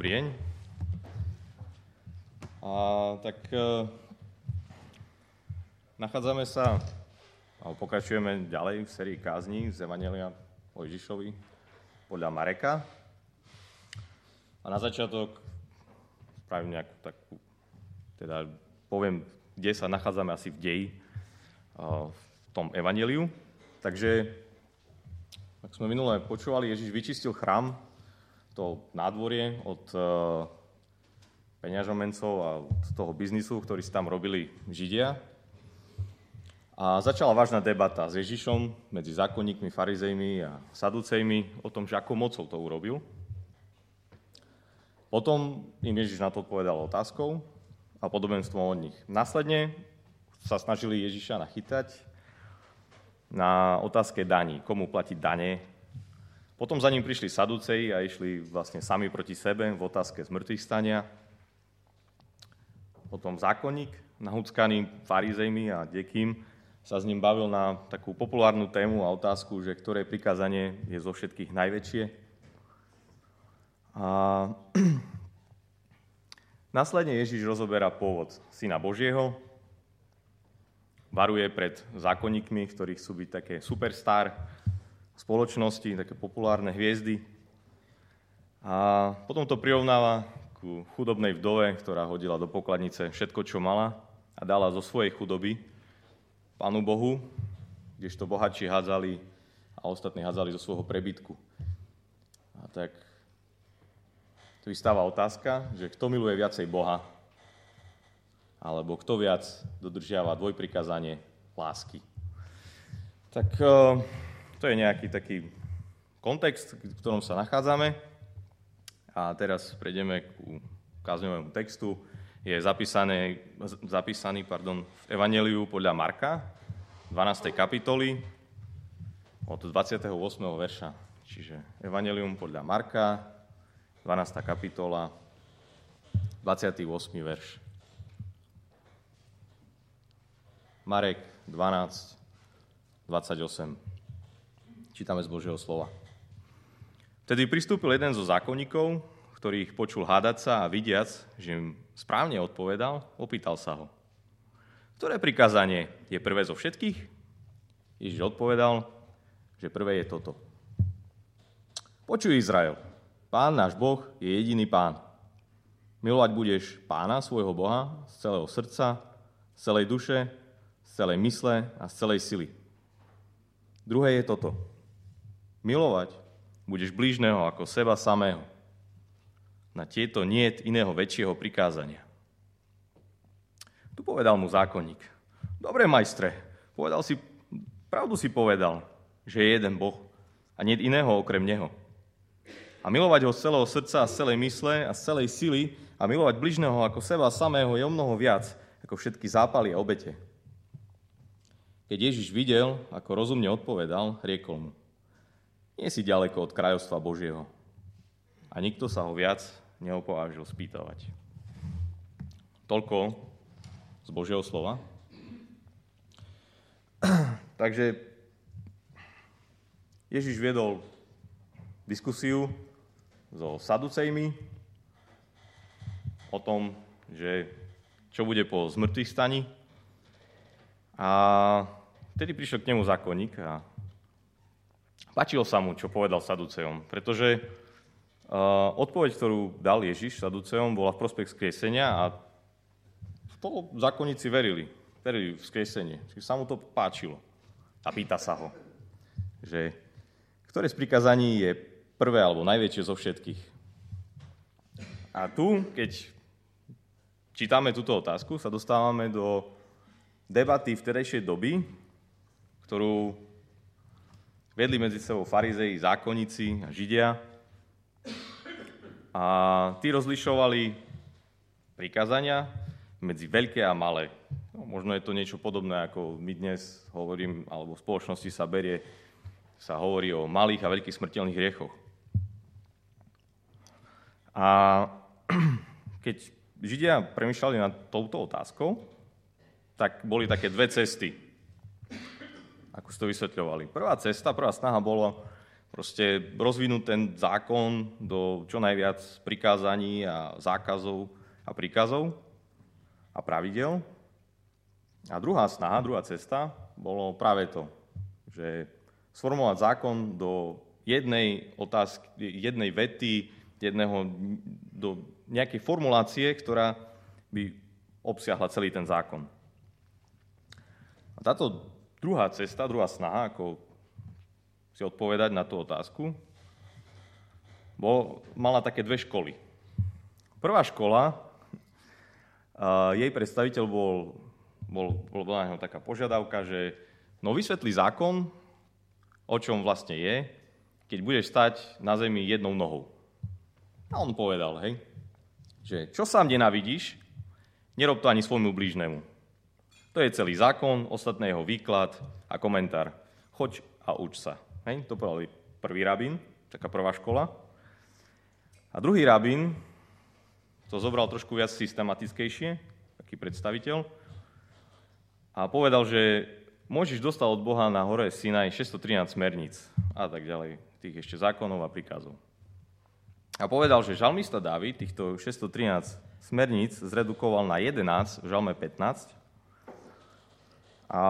Dobrý deň. Nachádzame sa, alebo pokračujeme ďalej v sérii kázní z Evanjelia o Ježišovi podľa Mareka. A na začiatok spravím nejakú takú, poviem, kde sa nachádzame asi v deji v tom Evanjeliu. Takže, ak sme minule počúvali, Ježiš vyčistil chrám, to nádvorie od peňažomencov a od toho biznisu, ktorý si tam robili Židia. A začala vážna debata s Ježišom medzi zákonníkmi, farizejmi a saducejmi o tom, že akou mocou to urobil. Potom im Ježiš na to odpovedal otázkou a podobenstvom od nich. Následne sa snažili Ježiša nachytať na otázke daní, komu platiť dane. Potom za ním prišli saduceji a išli vlastne sami proti sebe v otázke zmrtvých stania. Potom zákonník, nahúckaný farizejmi a dekým, sa s ním bavil na takú populárnu tému a otázku, že ktoré prikázanie je zo všetkých najväčšie. A následne Ježiš rozoberá pôvod Syna Božieho, varuje pred zákonníkmi, ktorí chcú byť také superstar spoločnosti, také populárne hviezdy. A potom to prirovnáva ku chudobnej vdove, ktorá hodila do pokladnice všetko, čo mala a dala zo svojej chudoby Pánu Bohu, kdežto bohatší hádzali a ostatní hádzali zo svojho prebytku. A tak tu vystáva otázka, že kto miluje viacej Boha, alebo kto viac dodržiava dvojprikázanie lásky. Tak to je nejaký taký kontext, v ktorom sa nachádzame. A teraz prejdeme ku kázňovému textu. Je zapísaný v Evanjeliu podľa Marka, 12. kapitoly, od 28. verša. Čiže Evanjelium podľa Marka, 12. kapitola, 28. verš. Marek 12, 28. Čítame z Božieho slova. Vtedy pristúpil jeden zo zákonníkov, ktorý ich počul hádať sa a vidiac, že im správne odpovedal, opýtal sa ho. Ktoré prikázanie je prvé zo všetkých? Ježiš odpovedal, že prvé je toto. Počuj, Izrael, Pán náš Boh je jediný Pán. Milovať budeš Pána, svojho Boha, z celého srdca, z celej duše, z celej mysle a z celej sily. Druhé je toto. Milovať budeš blížneho ako seba samého. Na tieto niet iného väčšieho prikázania. Tu povedal mu zákonník. Dobre, majstre, pravdu si povedal, že je jeden Boh a niet iného okrem neho. A milovať ho z celého srdca, z celej mysle a z celej sily a milovať blížneho ako seba samého je omnoho viac ako všetky zápaly a obete. Keď Ježiš videl, ako rozumne odpovedal, riekol mu. Nie si ďaleko od kráľovstva Božieho. A nikto sa ho viac neopovážil spýtavať. Toľko z Božieho slova. Takže Ježiš viedol diskusiu so saducejmi o tom, že čo bude po zmrtvých staní. A vtedy prišiel k nemu zákonník a páčilo sa mu, čo povedal saducejom, pretože odpoveď, ktorú dal Ježiš saducejom, bola v prospech vzkriesenia a to zákonníci verili v vzkriesenie. Čiže sa mu to páčilo. A pýta sa ho, že ktoré z prikázaní je prvé alebo najväčšie zo všetkých. A tu, keď čítame túto otázku, sa dostávame do debaty vtedajšej doby, ktorú vedli medzi sebou farizeji, zákonníci a Židia. A tí rozlišovali prikázania medzi veľké a malé. No, možno je to niečo podobné, ako my dnes hovorím, alebo v spoločnosti sa hovorí o malých a veľkých smrteľných hriechoch. A keď Židia premýšľali nad touto otázkou, tak boli také dve cesty, ako si to vysvetľovali. Prvá snaha bolo proste rozvinúť ten zákon do čo najviac prikázaní a zákazov a príkazov a pravidel. A druhá snaha, druhá cesta bolo práve to, že sformulovať zákon do jednej otázky, jednej vety, do nejakej formulácie, ktorá by obsiahla celý ten zákon. A táto druhá cesta, druhá snaha, ako si odpovedať na tú otázku, mala také dve školy. Prvá škola, jej predstaviteľ bola na neho taká požiadavka, že vysvetlí zákon, o čom vlastne je, keď budeš stať na zemi jednou nohou. A on povedal, že čo sám nenávidíš, nerob to ani svojmu blížnemu. To je celý zákon, ostatné jeho výklad a komentár. Choď a uč sa. To povedal prvý rabín, taká prvá škola. A druhý rabín to zobral trošku viac systematickejšie, taký predstaviteľ, a povedal, že Mojžiš dostal od Boha na hore Sinaj 613 smerníc a tak ďalej, tých ešte zákonov a príkazov. A povedal, že žalmista Dávid týchto 613 smerníc zredukoval na 11 v žalme 15. A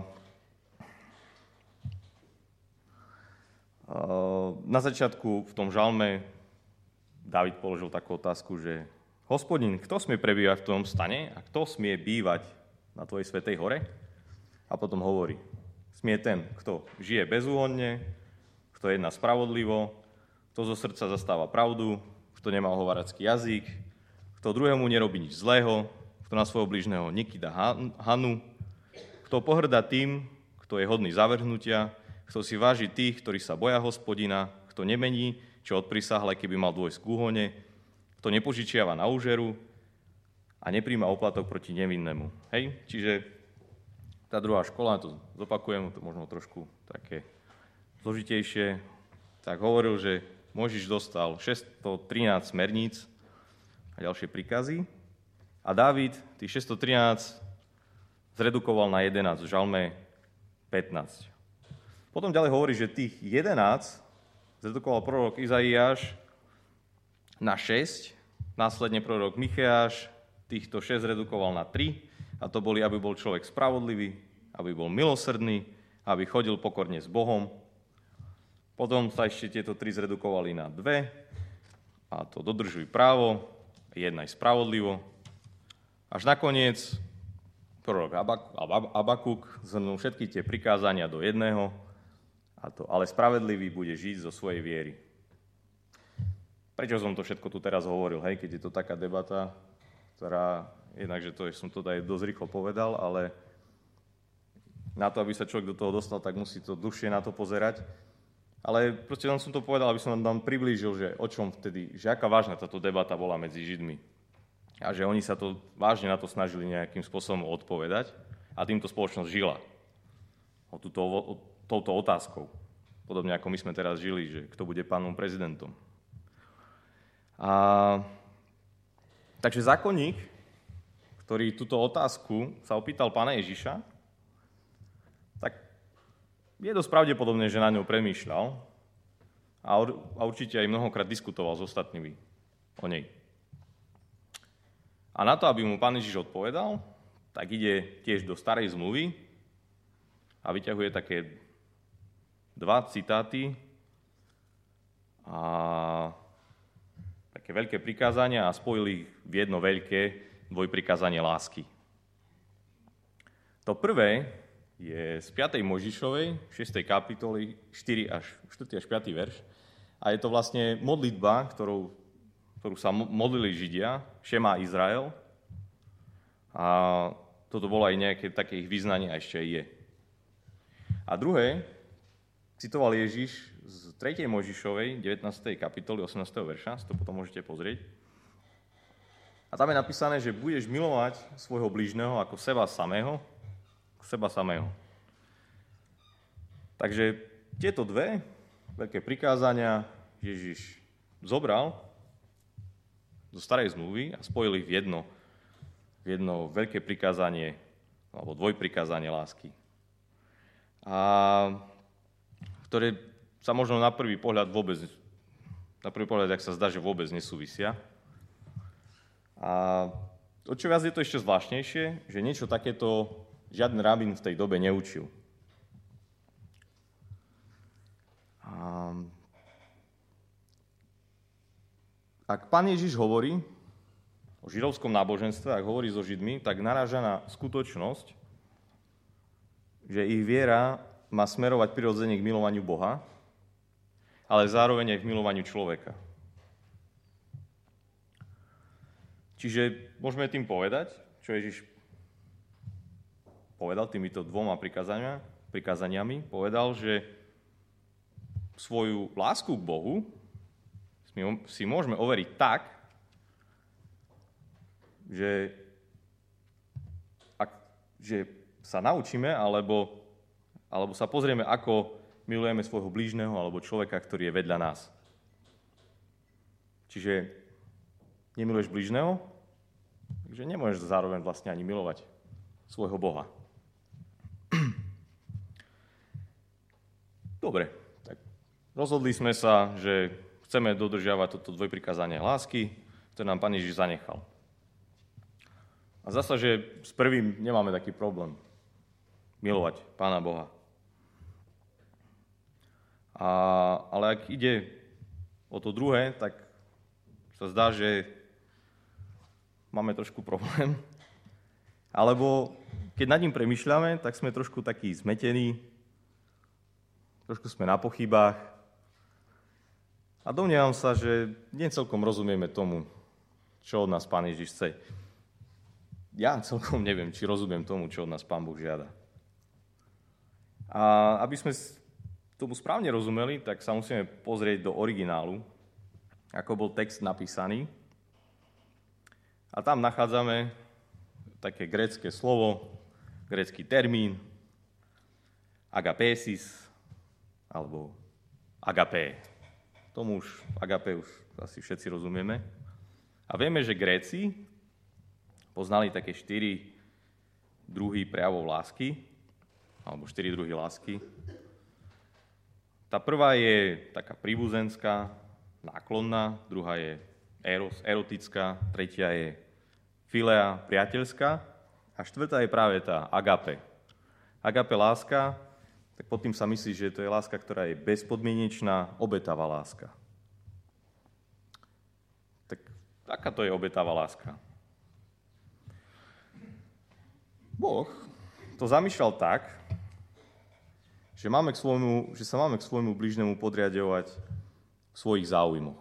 na začiatku v tom žalme Dávid položil takú otázku, že Hospodin, kto smie prebývať v tom stane a kto smie bývať na tvojej svätej hore? A potom hovorí, smie ten, kto žije bezúhonne, kto jedná spravodlivo, kto zo srdca zastáva pravdu, kto nemá ohováracký jazyk, kto druhému nerobí nič zlého, kto na svojho blížneho nekýda hanu, kto pohŕda tým, kto je hodný zavrhnutia, kto si váži tých, ktorí sa boja Hospodina, kto nemení, čo odprisáhle, keby mal dôjsť k úhone, kto nepožičiava na úžeru a nepríjma oplatok proti nevinnému. Čiže tá druhá škola, to zopakujem, to možno trošku také zložitejšie, tak hovoril, že Mojžiš dostal 613 smerníc a ďalšie príkazy a Dávid tých 613 zredukoval na 11 v žalme 15. Potom ďalej hovorí, že tých 11 zredukoval prorok Izaiáš na 6, následne prorok Micheáš týchto 6 zredukoval na 3, a to boli, aby bol človek spravodlivý, aby bol milosrdný, aby chodil pokorne s Bohom. Potom sa ešte tieto 3 zredukovali na 2, a to dodržuj právo, jednaj spravodlivo. Až nakoniec prorok Abakuk zhrnul všetky tie prikázania do jedného, a to ale spravedlivý bude žiť zo svojej viery. Prečo som to všetko tu teraz hovoril, keď je to taká debata, ktorá, jednakže som to aj dosť rýchlo povedal, ale na to, aby sa človek do toho dostal, tak musí to dlhšie na to pozerať. Ale proste len som to povedal, aby som vám priblížil, že o čom vtedy, že aká vážna táto debata bola medzi Židmi. A že oni sa to vážne na to snažili nejakým spôsobom odpovedať a týmto spoločnosť žila. Touto otázkou. Podobne ako my sme teraz žili, že kto bude pánom prezidentom. Takže zákonník, ktorý túto otázku sa opýtal pána Ježiša, tak je dosť pravdepodobné, že na ňou premýšľal a určite aj mnohokrát diskutoval s ostatnými o nej. A na to, aby mu pán Ježiš odpovedal, tak ide tiež do starej zmluvy a vyťahuje také 2 citáty a také veľké prikázania a spojil ich v jedno veľké dvojprikázanie lásky. To prvé je z 5. Mojžišovej, 6. kapitoly, 4. až 5. verš. A je to vlastne modlitba, ktorú sa modlili Židia, Šema Izrael. A toto bolo aj nejaké také ich vyznanie a ešte aj je. A druhé, citoval Ježiš z 3. Mojžišovej, 19. kapitoly, 18. verša, si to potom môžete pozrieť. A tam je napísané, že budeš milovať svojho blížneho ako seba samého. Takže tieto 2 veľké prikázania Ježiš zobral zo starej zmluvy a spojil ich v jedno veľké prikázanie, alebo dvojprikázanie lásky. A ktoré sa možno na prvý pohľad, ak sa zdá, že vôbec nesúvisia. A o čo viac je to ešte zvláštnejšie, že niečo takéto žiaden rabín v tej dobe neučil. Ak Pán Ježiš hovorí o židovskom náboženstve, ak hovorí so Židmi, tak naráža na skutočnosť, že ich viera má smerovať prirodzene k milovaniu Boha, ale zároveň aj k milovaniu človeka. Čiže môžeme tým povedať, čo Ježiš povedal týmito dvoma prikázaniami, povedal, že svoju lásku k Bohu si môžeme overiť tak, že sa naučíme, alebo sa pozrieme, ako milujeme svojho blížneho alebo človeka, ktorý je vedľa nás. Čiže nemiluješ blížneho, takže nemôžeš zároveň vlastne ani milovať svojho Boha. Dobre, tak rozhodli sme sa, že chceme dodržiavať toto dvojprikázanie lásky, ktoré nám Pán Ježiš zanechal. A zasa, že s prvým nemáme taký problém. Milovať Pána Boha. Ale ak ide o to druhé, tak sa zdá, že máme trošku problém. Alebo keď nad ním premýšľame, tak sme trošku takí zmetení, trošku sme na pochybách. A domnievam sa, že nie celkom rozumieme tomu, čo od nás Pán Ježiš chce. Ja celkom neviem, či rozumiem tomu, čo od nás Pán Boh žiada. A aby sme tomu správne rozumeli, tak sa musíme pozrieť do originálu, ako bol text napísaný. A tam nachádzame také grécke slovo, grécky termín, agapésis, alebo agapé. Tomu už, agapé už asi všetci rozumieme. A vieme, že Gréci poznali také 4 druhy prejavov lásky, alebo 4 druhy lásky. Tá prvá je taká príbuzenská, náklonná, druhá je eros, erotická, tretia je filea, priateľská a štvrtá je práve tá agape. Agape láska, tak pod tým sa myslí, že to je láska, ktorá je bezpodmienečná, obetavá láska. Tak aká to je obetavá láska? Boh to zamýšľal tak, že sa máme k svojmu blížnemu podriadovať v svojich záujmoch.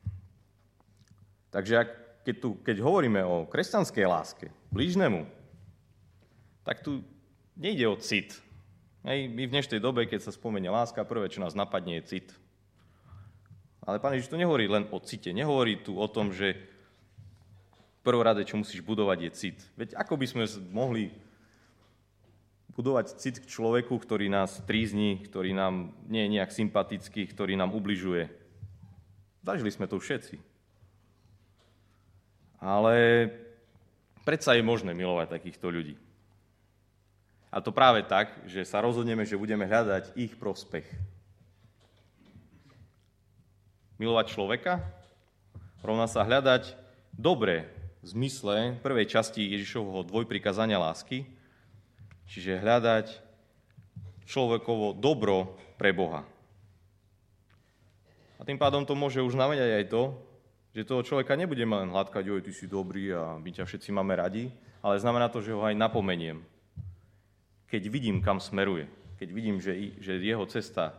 Takže keď hovoríme o kresťanskej láske blížnemu, tak tu nejde o cit. My v dnešnej dobe, keď sa spomenie láska, prvé, čo nás napadne, je cit. Ale Pán Ježiš tu nehovorí len o cite, nehovorí tu o tom, že prvorade, čo musíš budovať, je cit. Veď ako by sme mohli budovať cit k človeku, ktorý nás trízni, ktorý nám nie je nejak sympatický, ktorý nám ubližuje. Zažili sme to všetci. Ale predsa je možné milovať takýchto ľudí. A to práve tak, že sa rozhodneme, že budeme hľadať ich prospech. Milovať človeka rovná sa hľadať dobre v zmysle prvej časti Ježišovho dvojprikázania lásky, čiže hľadať človekovo dobro pre Boha. A tým pádom to môže už znamenať aj to, že toho človeka nebudeme len hladkať, oj, ty si dobrý a my ťa všetci máme radi, ale znamená to, že ho aj napomeniem. Keď vidím, kam smeruje, keď vidím, že jeho cesta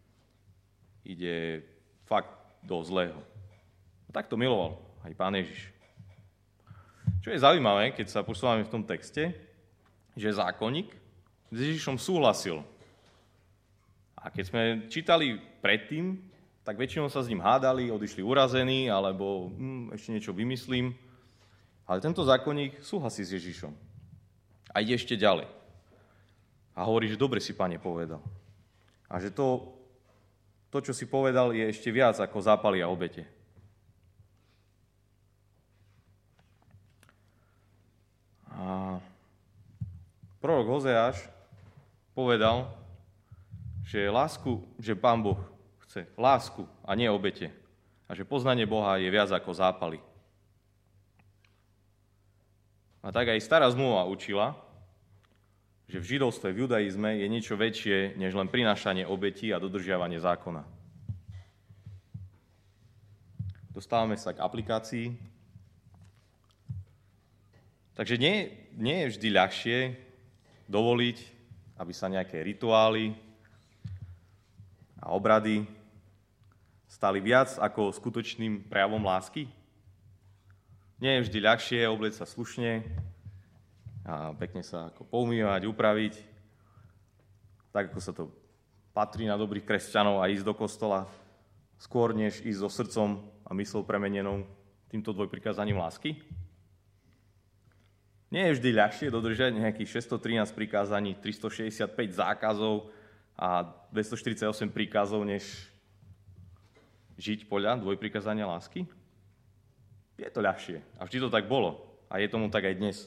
ide fakt do zlého. A tak to miloval aj Pán Ježiš. Čo je zaujímavé, keď sa posúvame v tom texte, že zákonník s Ježišom súhlasil. A keď sme čítali predtým, tak väčšinou sa s ním hádali, odišli urazení, alebo ešte niečo vymyslím. Ale tento zákonník súhlasí s Ježišom. A ide ešte ďalej. A hovorí, že dobre si, Pane, povedal. A že to, čo si povedal, je ešte viac ako zápaly a obete. A prorok Hozeáš povedal, že Pán Boh chce lásku a nie obete. A že poznanie Boha je viac ako zápaly. A tak aj stará zmluva učila, že v židovstve, v judaizme je niečo väčšie, než len prinášanie obetí a dodržiavanie zákona. Dostávame sa k aplikácii. Takže nie je vždy ľahšie dovoliť, aby sa nejaké rituály a obrady stali viac ako skutočným prejavom lásky. Nie je vždy ľahšie oblieť sa slušne a pekne sa ako poumývať, upraviť, tak ako sa to patrí na dobrých kresťanov a ísť do kostola, skôr než ísť so srdcom a mysľou premenenou týmto dvojprikázaním lásky. Nie je vždy ľahšie dodržať nejakých 613 prikázaní, 365 zákazov a 248 príkazov, než žiť podľa dvojprikázania lásky? Je to ľahšie. A vždy to tak bolo. A je tomu tak aj dnes.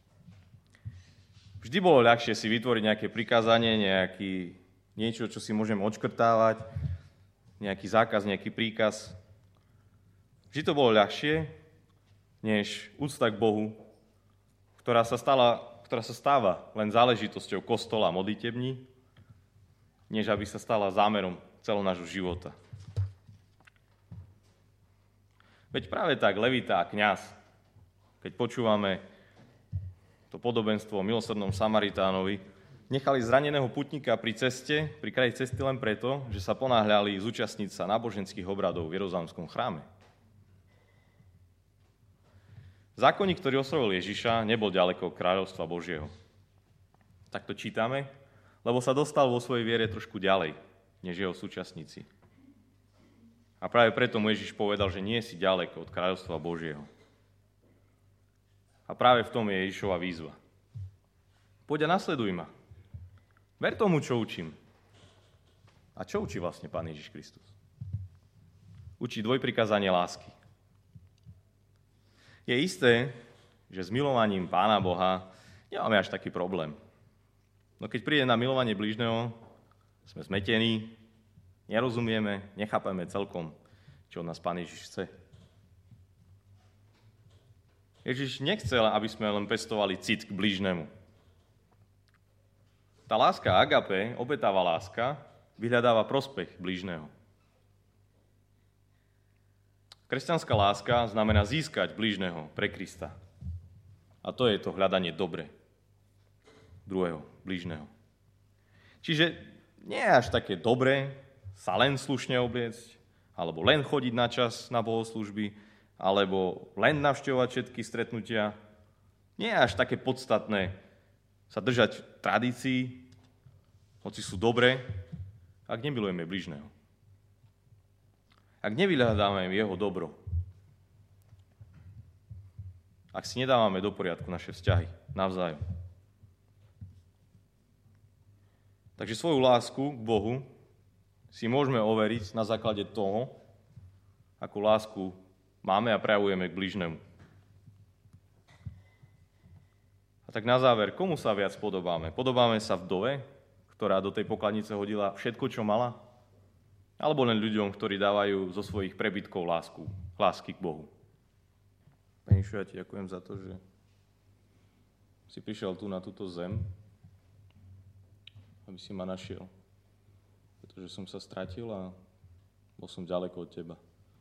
Vždy bolo ľahšie si vytvoriť nejaké prikázanie, niečo, čo si môžem odškrtávať, nejaký zákaz, nejaký príkaz. Vždy to bolo ľahšie, než úcta k Bohu, ktorá sa stáva len záležitosťou kostola a modlitební, než aby sa stala zámerom celého nášho života. Veď práve tak levita a kňaz, keď počúvame to podobenstvo o milosrdnom Samaritánovi, nechali zraneného putníka pri kraji cesty len preto, že sa ponáhľali zúčastniť sa náboženských obradov v Jeruzalemskom chráme. Zákonník, ktorý oslovil Ježiša, nebol ďaleko od kráľovstva Božieho. Tak to čítame, lebo sa dostal vo svojej viere trošku ďalej, než jeho súčasníci. A práve preto mu Ježiš povedal, že nie si ďaleko od kráľovstva Božieho. A práve v tom je Ježišova výzva. Poď a nasleduj ma. Ver tomu, čo učím. A čo učí vlastne Pán Ježiš Kristus? Učí dvojprikázanie lásky. Je isté, že s milovaním Pána Boha nemáme až taký problém. No keď príde na milovanie blížneho, sme zmetení, nerozumieme, nechápeme celkom, čo od nás Pán Ježiš chce. Ježiš nechcel, aby sme len pestovali cit k blížnemu. Tá láska agape, obetáva láska, vyhľadáva prospech blížneho. Kresťanská láska znamená získať blížneho pre Krista. A to je to hľadanie dobre druhého, blížneho. Čiže nie je až také dobré sa len slušne obliecť, alebo len chodiť na čas na bohoslúžby, alebo len navštevovať všetky stretnutia. Nie je až také podstatné sa držať tradícií, hoci sú dobré, ak nemilujeme blížneho. Ak nevyhľadáme jeho dobro, ak si nedávame do poriadku naše vzťahy navzájom. Takže svoju lásku k Bohu si môžeme overiť na základe toho, akú lásku máme a prejavujeme k blížnemu. A tak na záver, komu sa viac podobáme? Podobáme sa vdove, ktorá do tej pokladnice hodila všetko, čo mala? Alebo len ľuďom, ktorí dávajú zo svojich prebytkov lásky k Bohu? Pane Ježišu, ja ti ďakujem za to, že si prišiel tu na túto zem, aby si ma našiel. Pretože som sa stratil a bol som ďaleko od teba.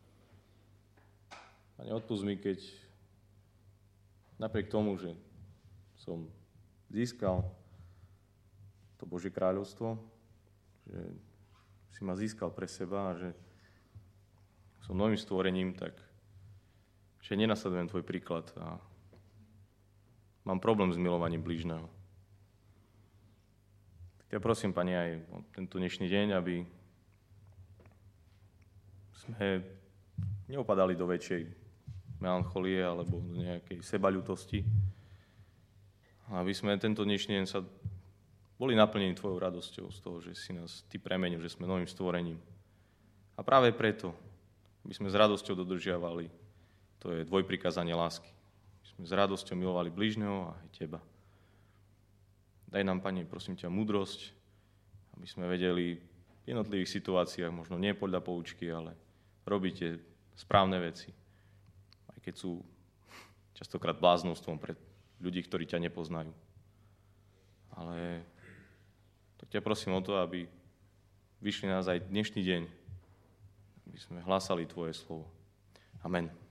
Pane, odpusť mi, keď napriek tomu, že som získal to Božie kráľovstvo, že si ma získal pre seba a že som novým stvorením, tak že nenasledujem tvoj príklad a mám problém s milovaním blížneho. Tak ja prosím, Pane, aj o tento dnešný deň, aby sme neupadali do väčšej melancholie alebo do nejakej sebaľutosti. Aby sme tento dnešný deň sa boli naplnení tvojou radosťou z toho, že si nás ty premenil, že sme novým stvorením. A práve preto, aby sme s radosťou dodržiavali, to je dvojprikázanie lásky. Aby sme s radosťou milovali blížneho a aj teba. Daj nám, Pane, prosím ťa, múdrosť, aby sme vedeli v jednotlivých situáciách, možno nie podľa poučky, ale robíte správne veci. Aj keď sú častokrát bláznostvom pre ľudí, ktorí ťa nepoznajú. Ale tak ťa prosím o to, aby vyšli nás aj dnešný deň, aby sme hlásali Tvoje slovo. Amen.